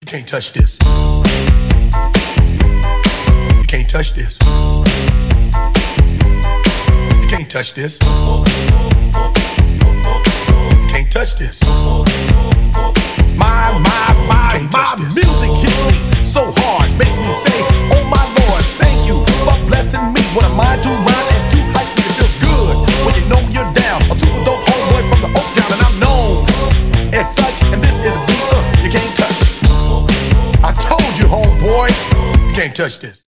can't touch this. You can't touch this. You can't touch this. You can't touch this. My music hits me so hard, makes me say, oh my Lord, thank you for blessing me. What am I to rhyme and to hype me? It feels good when you know you're down. A super dope homeboy from the Oak Town, and I'm known as such. And this is a beat you can't touch. I told you, homeboy, you can't touch this.